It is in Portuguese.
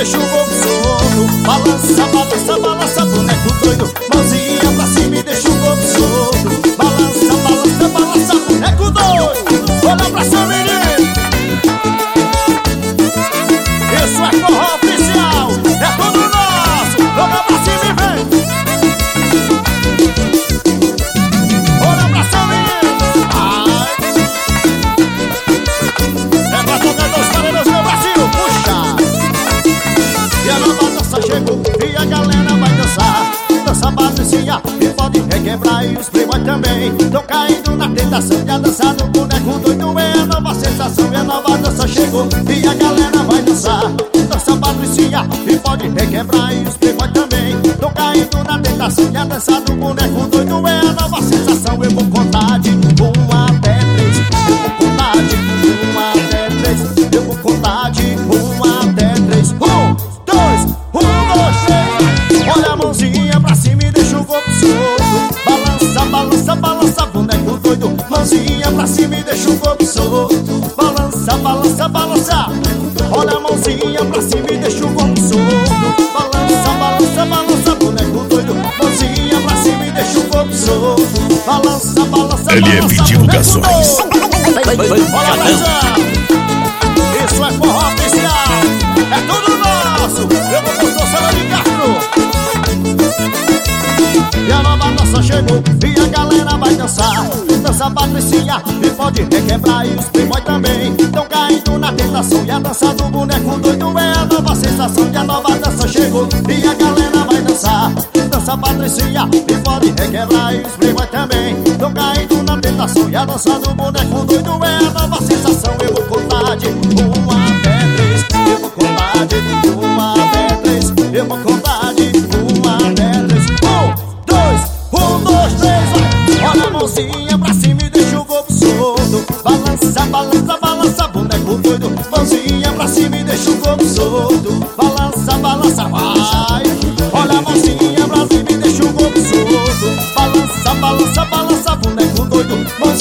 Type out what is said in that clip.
deixa o corpo solto. Balança, balança, balança, boneco doido. Mãozinha pra cima e deixa o corpo solto. Balança, balança, balança, boneco doido. Olha pra cima, menino. Isso é forró oficial, é tudo nosso. Olha pra cima e vem. Olha pra cima, menino. Ai. É pra tocar dos paredes, meu Brasil, puxa. E a nova dança chegou e a galera vai dançar. Dança patricinha e pode requebrar. E os playboy também tão caindo na tentação. E a dança do boneco doido é a nova sensação. E a nova dança chegou e a galera vai dançar. Dança patricinha e pode requebrar. E os playboy também tão caindo na tentação. E a dança do boneco doido é a nova sensação. Eu vou contar de 1 até 3. Eu vou contar de 1 até 3. Eu vou contar de 1 até 3. 1, 2, 1, 2, 3. Olha a mãozinha pra cima e deixa o corpo solto. Balança, balança, balança, boneco doido. Mãozinha pra cima e deixa o corpo solto. Balança, balança, balança. Olha a mãozinha pra cima e deixa o corpo solto. Balança, balança, balança, boneco doido. Mãozinha pra cima e deixa o corpo solto. Balança, balança, LF Divulgações. Olha pra cima. Isso é forró oficial, é tudo nosso. Eu vou postar sala de Castro. E a nova dança chegou e a galera vai dançar. Dança patricinha e pode requebrar. E os playboy também tão caindo na tentação. E a dança do boneco doido é a nova sensação. E a nova dança chegou e a galera vai dançar. Dança patricinha e pode requebrar. E os playboy também tão caindo na tentação. E a dança do boneco doido é a nova sensação. Eu vou contar de 1 até 3. Eu vou contar de 1 até 3. Eu vou contar de 1 até 3. 1, 2, 3, vai. Olha a mãozinha pra cima e deixa o corpo solto. Balança, balança, balança, boneco doido. Mãozinha pra cima e deixa o corpo solto. Balança, balança, vai. Olha a mãozinha pra cima e deixa o corpo solto. Balança, balança, balança, boneco doido.